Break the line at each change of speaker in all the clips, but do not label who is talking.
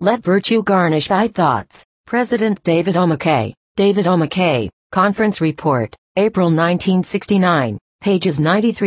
Let virtue garnish thy thoughts. President David O. McKay. David O. McKay, Conference Report, April 1969, pages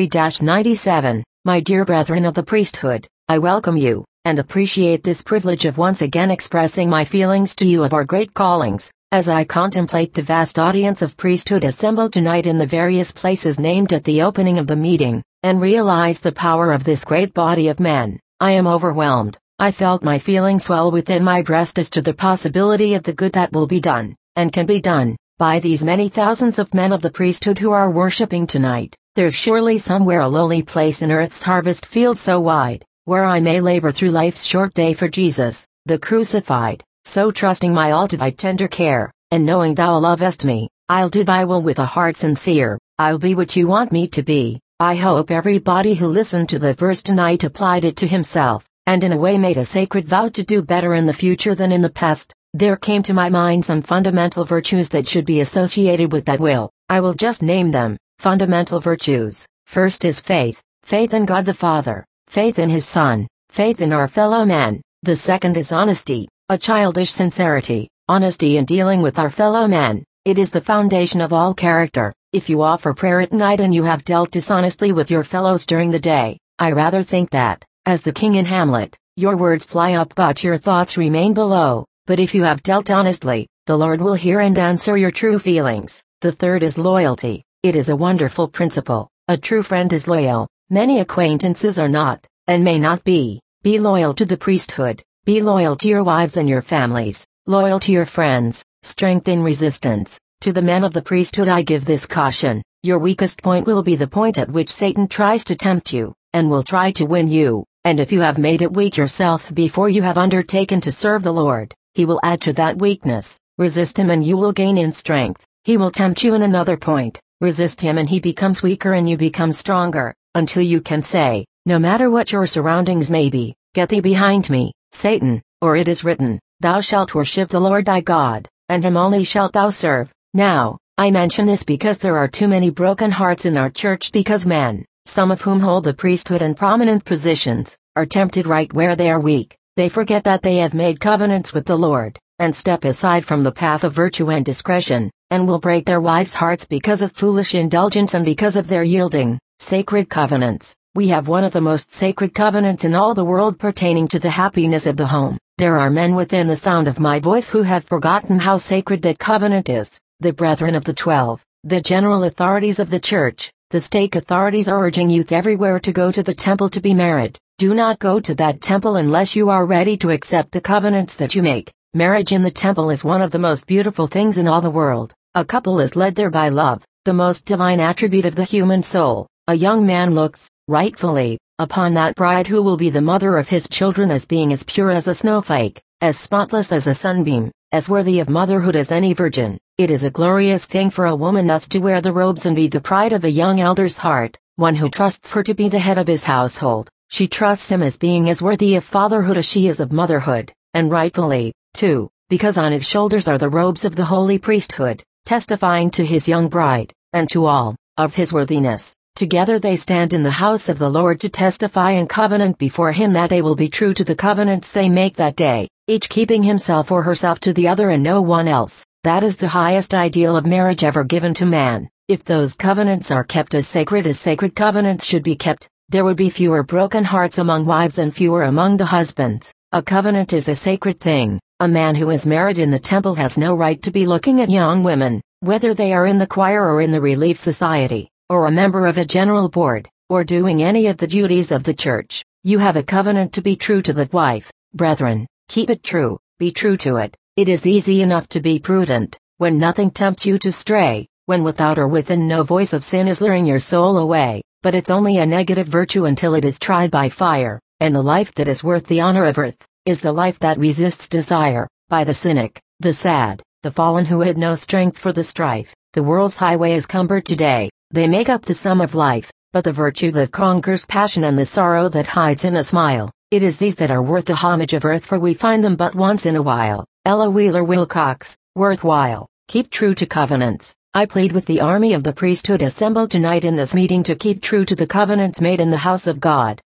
93-97. My dear brethren of the priesthood, I welcome you, and appreciate this privilege of once again expressing my feelings to you of our great callings, as I contemplate the vast audience of priesthood assembled tonight in the various places named at the opening of the meeting, and realize the power of this great body of men. I am overwhelmed. I felt my feelings swell within my breast as to the possibility of the good that will be done, and can be done, by these many thousands of men of the priesthood who are worshipping tonight. There's surely somewhere a lowly place in earth's harvest field so wide, where I may labor through life's short day for Jesus, the crucified, so trusting my all to thy tender care, and knowing thou lovest me, I'll do thy will with a heart sincere. I'll be what you want me to be. I hope everybody who listened to the verse tonight applied it to himself, and in a way made a sacred vow to do better in the future than in the past. There came to my mind some fundamental virtues that should be associated with that will. I will just name them. Fundamental virtues. First is faith. Faith in God the Father. Faith in His Son. Faith in our fellow men. The second is honesty. A childish sincerity. Honesty in dealing with our fellow men. It is the foundation of all character. If you offer prayer at night and you have dealt dishonestly with your fellows during the day, I rather think that, as the king in Hamlet, your words fly up but your thoughts remain below. But if you have dealt honestly, the Lord will hear and answer your true feelings. The third is loyalty. It is a wonderful principle. A true friend is loyal. Many acquaintances are not, and may not be. Be loyal to the priesthood. Be loyal to your wives and your families. Loyal to your friends. Strength in resistance. To the men of the priesthood I give this caution. Your weakest point will be the point at which Satan tries to tempt you, and will try to win you. And if you have made it weak yourself before you have undertaken to serve the Lord, he will add to that weakness. Resist him and you will gain in strength. He will tempt you in another point. Resist him and he becomes weaker and you become stronger, until you can say, no matter what your surroundings may be, get thee behind me, Satan, or it is written, thou shalt worship the Lord thy God, and him only shalt thou serve. Now, I mention this because there are too many broken hearts in our church because men, some of whom hold the priesthood and prominent positions, are tempted right where they are weak. They forget that they have made covenants with the Lord, and step aside from the path of virtue and discretion, and will break their wives' hearts because of foolish indulgence and because of their yielding. Sacred covenants. We have one of the most sacred covenants in all the world pertaining to the happiness of the home. There are men within the sound of my voice who have forgotten how sacred that covenant is. The brethren of the 12, the general authorities of the church, the stake authorities are urging youth everywhere to go to the temple to be married. Do not go to that temple unless you are ready to accept the covenants that you make. Marriage in the temple is one of the most beautiful things in all the world. A couple is led there by love, the most divine attribute of the human soul. A young man looks, rightfully, upon that bride who will be the mother of his children as being as pure as a snowflake, as spotless as a sunbeam, as worthy of motherhood as any virgin. It is a glorious thing for a woman thus to wear the robes and be the pride of a young elder's heart, one who trusts her to be the head of his household. She trusts him as being as worthy of fatherhood as she is of motherhood, and rightfully, too, because on his shoulders are the robes of the holy priesthood, testifying to his young bride, and to all, of his worthiness. Together they stand in the house of the Lord to testify and covenant before him that they will be true to the covenants they make that day, each keeping himself or herself to the other and no one else. That is the highest ideal of marriage ever given to man. If those covenants are kept as sacred covenants should be kept, there would be fewer broken hearts among wives and fewer among the husbands. A covenant is a sacred thing. A man who is married in the temple has no right to be looking at young women, whether they are in the choir or in the Relief Society, or a member of a general board, or doing any of the duties of the church. You have a covenant to be true to that wife. Brethren, keep it true, be true to it. It is easy enough to be prudent, when nothing tempts you to stray, when without or within no voice of sin is luring your soul away, but it's only a negative virtue until it is tried by fire, and the life that is worth the honor of earth, is the life that resists desire. By the cynic, the sad, the fallen who had no strength for the strife, the world's highway is cumbered today. They make up the sum of life, but the virtue that conquers passion and the sorrow that hides in a smile, it is these that are worth the homage of earth, for we find them but once in a while. Ella Wheeler Wilcox. Worthwhile. Keep true to covenants. I plead with the army of the priesthood assembled tonight in this meeting to keep true to the covenants made in the house of God.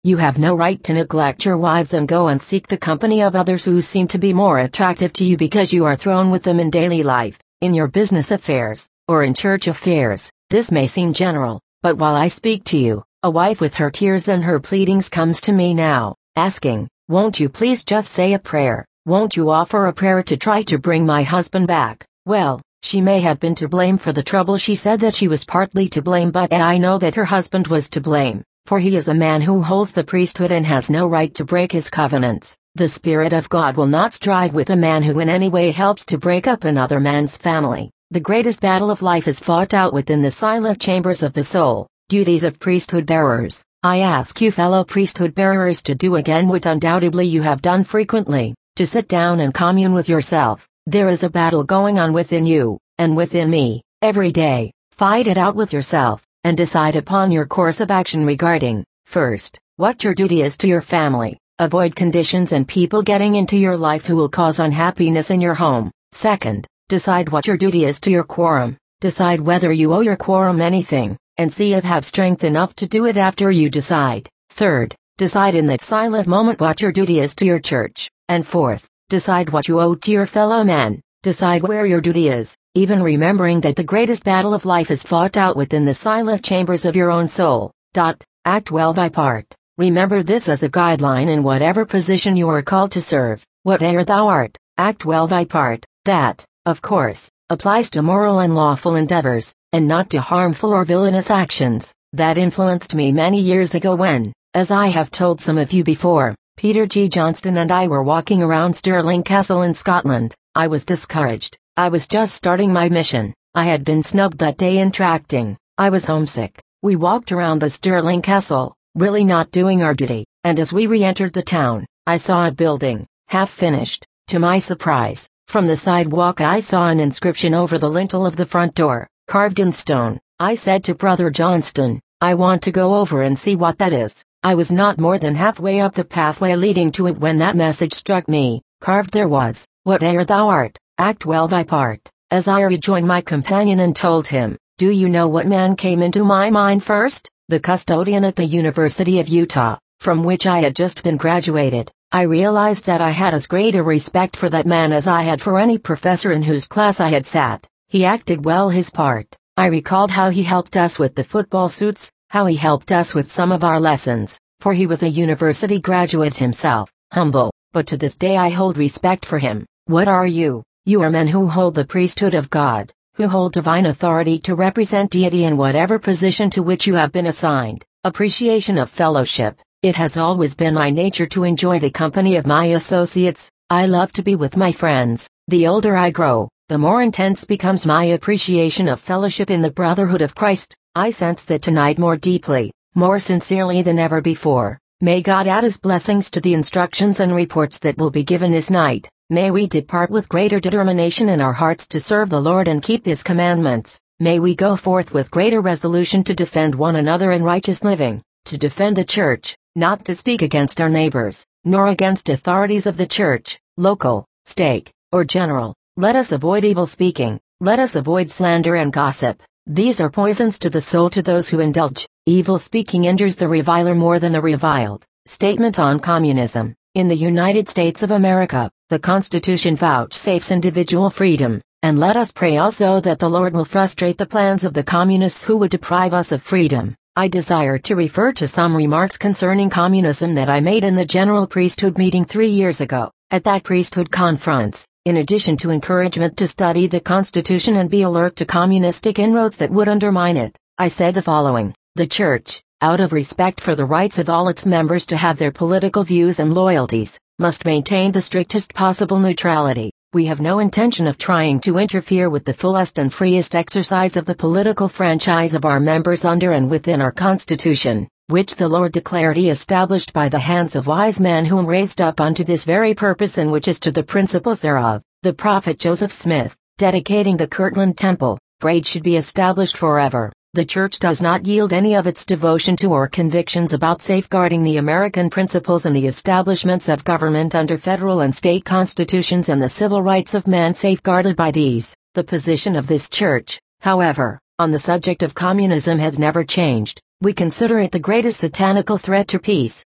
You have no right to neglect your wives and go and seek the company of others who seem to be more attractive to you because you are thrown with them in daily life, in your business affairs, or in church affairs. This may seem general, but while I speak to you, a wife with her tears and her pleadings comes to me now, asking, "Won't you please just say a prayer? Won't you offer a prayer to try to bring my husband back?" Well, she may have been to blame for the trouble. She said that she was partly to blame, but I know that her husband was to blame, for he is a man who holds the priesthood and has no right to break his covenants. The Spirit of God will not strive with a man who in any way helps to break up another man's family. The greatest battle of life is fought out within the silent chambers of the soul. Duties of priesthood bearers. I ask you fellow priesthood bearers to do again what undoubtedly you have done frequently, to sit down and commune with yourself. There is a battle going on within you, and within me, every day. Fight it out with yourself, and decide upon your course of action regarding, first, what your duty is to your family. Avoid conditions and people getting into your life who will cause unhappiness in your home. Second, decide what your duty is to your quorum. Decide whether you owe your quorum anything, and see if have strength enough to do it after you decide. Third, decide in that silent moment what your duty is to your church. And fourth, decide what you owe to your fellow men. Decide where your duty is, even remembering that the greatest battle of life is fought out within the silent chambers of your own soul. Act well thy part. Remember this as a guideline in whatever position you are called to serve. Whate'er thou art, act well thy part. That, of course, applies to moral and lawful endeavors, and not to harmful or villainous actions. That influenced me many years ago when, as I have told some of you before, Peter G. Johnston and I were walking around Stirling Castle in Scotland. I was discouraged. I was just starting my mission. I had been snubbed that day in tracting. I was homesick. We walked around the Stirling Castle, really not doing our duty, and as we re-entered the town, I saw a building, half finished. To my surprise, from the sidewalk I saw an inscription over the lintel of the front door, carved in stone. I said to Brother Johnston, "I want to go over and see what that is." I was not more than halfway up the pathway leading to it when that message struck me. Carved there was, "Whate'er thou art, act well thy part." As I rejoined my companion and told him, "Do you know what man came into my mind first?" The custodian at the University of Utah, from which I had just been graduated. I realized that I had as great a respect for that man as I had for any professor in whose class I had sat. He acted well his part. I recalled how he helped us with the football suits, how he helped us with some of our lessons, for he was a university graduate himself, humble, but to this day I hold respect for him. What are you? You are men who hold the priesthood of God, who hold divine authority to represent deity in whatever position to which you have been assigned. Appreciation of fellowship. It has always been my nature to enjoy the company of my associates. I love to be with my friends. The older I grow, the more intense becomes my appreciation of fellowship in the brotherhood of Christ. I sense that tonight more deeply, more sincerely than ever before. May God add his blessings to the instructions and reports that will be given this night. May we depart with greater determination in our hearts to serve the Lord and keep his commandments. May we go forth with greater resolution to defend one another in righteous living, to defend the church, not to speak against our neighbors, nor against authorities of the church, local, state, or general. Let us avoid evil speaking. Let us avoid slander and gossip. These are poisons to the soul to those who indulge. Evil speaking injures the reviler more than the reviled. Statement on communism. In the United States of America, the Constitution vouchsafes individual freedom, and let us pray also that the Lord will frustrate the plans of the communists who would deprive us of freedom. I desire to refer to some remarks concerning communism that I made in the General Priesthood meeting 3 years ago. At that priesthood conference, in addition to encouragement to study the Constitution and be alert to communistic inroads that would undermine it, I said the following: the Church, out of respect for the rights of all its members to have their political views and loyalties, must maintain the strictest possible neutrality. We have no intention of trying to interfere with the fullest and freest exercise of the political franchise of our members under and within our Constitution, which the Lord declared He established by the hands of wise men whom raised up unto this very purpose, and which is to the principles thereof. The prophet Joseph Smith, dedicating the Kirtland Temple, prayed should be established forever. The Church does not yield any of its devotion to or convictions about safeguarding the American principles and the establishments of government under federal and state constitutions and the civil rights of man safeguarded by these. The position of this Church, however, on the subject of communism has never changed. We consider it the greatest satanical threat to peace,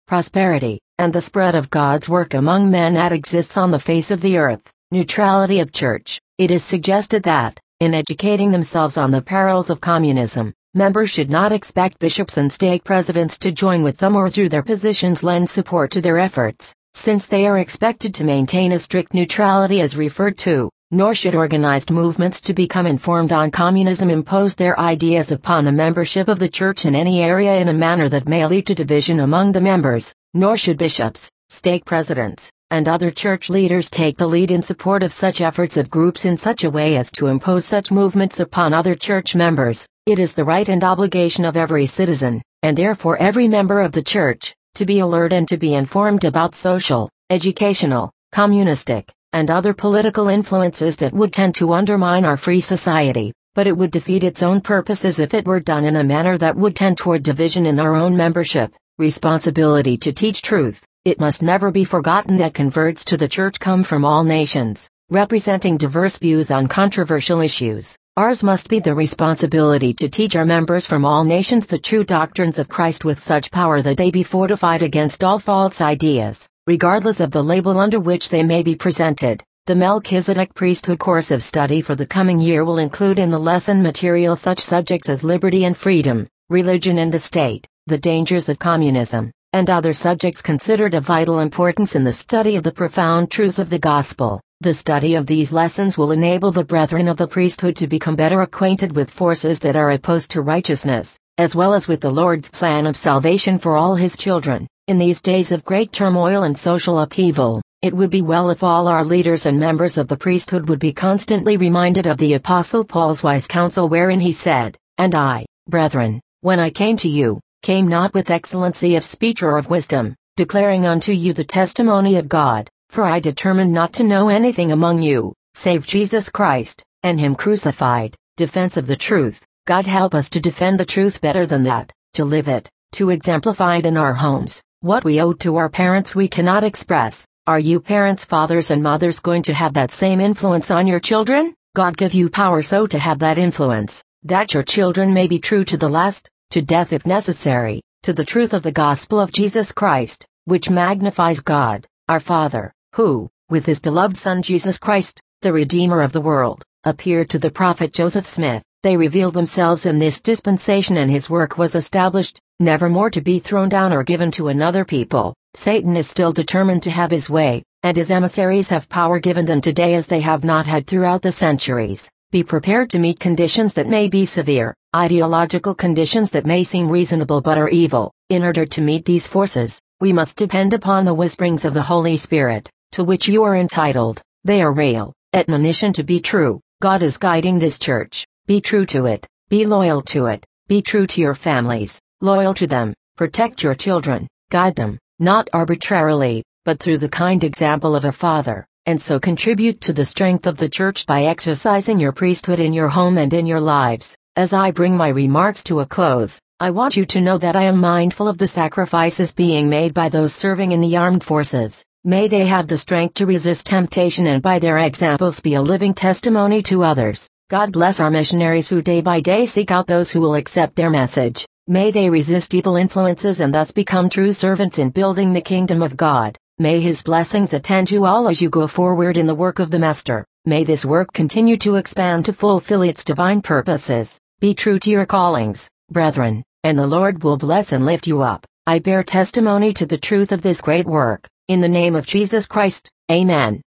prosperity, and the spread of God's work among men that exists on the face of the earth. Neutrality of church. It is suggested that, in educating themselves on the perils of communism, members should not expect bishops and stake presidents to join with them or through their positions lend support to their efforts, since they are expected to maintain a strict neutrality as referred to, nor should organized movements to become informed on communism impose their ideas upon the membership of the church in any area in a manner that may lead to division among the members, nor should bishops, stake presidents, and other church leaders take the lead in support of such efforts of groups in such a way as to impose such movements upon other church members. It is the right and obligation of every citizen, and therefore every member of the church, to be alert and to be informed about social, educational, communistic, and other political influences that would tend to undermine our free society, but it would defeat its own purposes if it were done in a manner that would tend toward division in our own membership. Responsibility to teach truth. It must never be forgotten that converts to the church come from all nations, representing diverse views on controversial issues. Ours must be the responsibility to teach our members from all nations the true doctrines of Christ with such power that they be fortified against all false ideas, regardless of the label under which they may be presented. The Melchizedek Priesthood course of study for the coming year will include in the lesson material such subjects as liberty and freedom, religion and the state, the dangers of communism, and other subjects considered of vital importance in the study of the profound truths of the gospel. The study of these lessons will enable the brethren of the priesthood to become better acquainted with forces that are opposed to righteousness, as well as with the Lord's plan of salvation for all his children. In these days of great turmoil and social upheaval, it would be well if all our leaders and members of the priesthood would be constantly reminded of the Apostle Paul's wise counsel wherein he said, "And I, brethren, when I came to you, came not with excellency of speech or of wisdom, declaring unto you the testimony of God, for I determined not to know anything among you, save Jesus Christ, and him crucified." Defense of the truth. God help us to defend the truth better than that, to live it, to exemplify it in our homes. What we owe to our parents we cannot express. Are you parents, fathers and mothers going to have that same influence on your children? God give you power so to have that influence, that your children may be true to the last, to death if necessary, to the truth of the gospel of Jesus Christ, which magnifies God, our Father, who, with his beloved Son Jesus Christ, the Redeemer of the world, appeared to the prophet Joseph Smith. They revealed themselves in this dispensation and his work was established, never more to be thrown down or given to another people. Satan is still determined to have his way, and his emissaries have power given them today as they have not had throughout the centuries. Be prepared to meet conditions that may be severe, ideological conditions that may seem reasonable but are evil. In order to meet these forces, we must depend upon the whisperings of the Holy Spirit, to which you are entitled. They are real. Admonition to be true. God is guiding this church. Be true to it. Be loyal to it. Be true to your families. Loyal to them. Protect your children. Guide them, not arbitrarily, but through the kind example of a father, and so contribute to the strength of the church by exercising your priesthood in your home and in your lives. As I bring my remarks to a close, I want you to know that I am mindful of the sacrifices being made by those serving in the armed forces. May they have the strength to resist temptation and by their examples be a living testimony to others. God bless our missionaries who day by day seek out those who will accept their message. May they resist evil influences and thus become true servants in building the kingdom of God. May his blessings attend you all as you go forward in the work of the Master. May this work continue to expand to fulfill its divine purposes. Be true to your callings, brethren, and the Lord will bless and lift you up. I bear testimony to the truth of this great work. In the name of Jesus Christ, Amen.